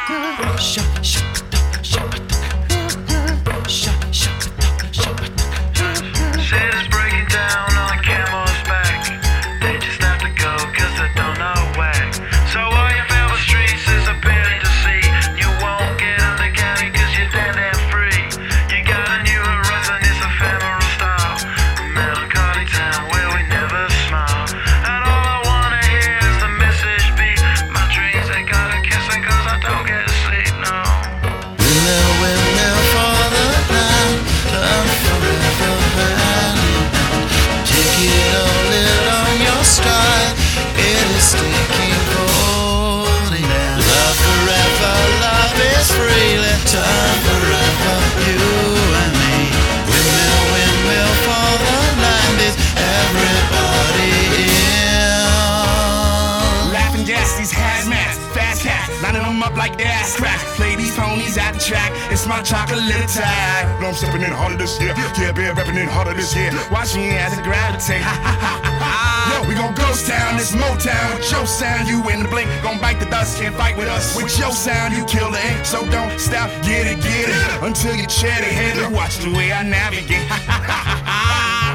City's breaking down on camel's back. They just have to go 'cause they don't know whack. So all your favorite streets is appealing to see. You won't get on the county 'cause you're damn free. You got a new horizon, it's ephemeral style. A melancholy town where we never smile. And all I wanna hear is the message be. My dreams ain't gotta kissing 'cause I don't get sleep, no. Windmill for the land, turn forever hand in hand. Take it or live on your stride. It is taking holding and love forever, love is free. Let turn forever, you and me. Windmill for the land is everybody in. Laughing gas, these hazmats, fast cats, lining them up like ass crack. Play these ponies at the track, it's my chocolate attack. No, I'm stepping in harder this year. Yeah, been rapping in harder this year. Watch me as I gravitate, ha ha ha ha. Yo, we gon' ghost town, this Motown. With your sound, you in the blink. Gon' bite the dust, can't fight with us. With your sound, you kill the ink. So don't stop, get it, until you chat it, head up. Watch the way I navigate, ha ha ha ha ha.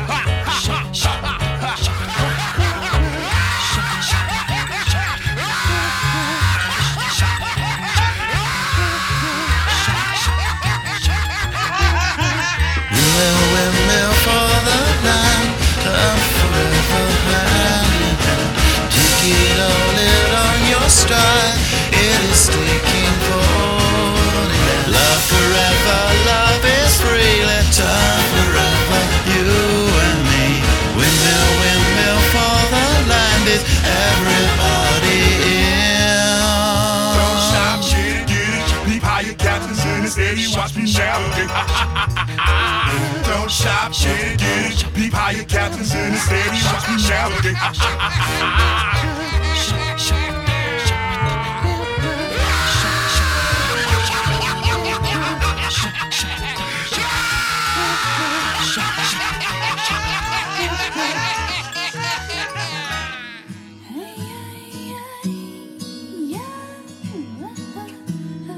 Windmill for the land, turn forever hand in hand. Take it or live on your stride. It is taking holding and love forever, love is free. Let turn forever, you and me. Windmill for the land is everybody in. Don't stop, get it. Peep how your captain's in the steady, watch me navigate. Don't stop, get it. Peep how your captain's in the steady, watch me navigate.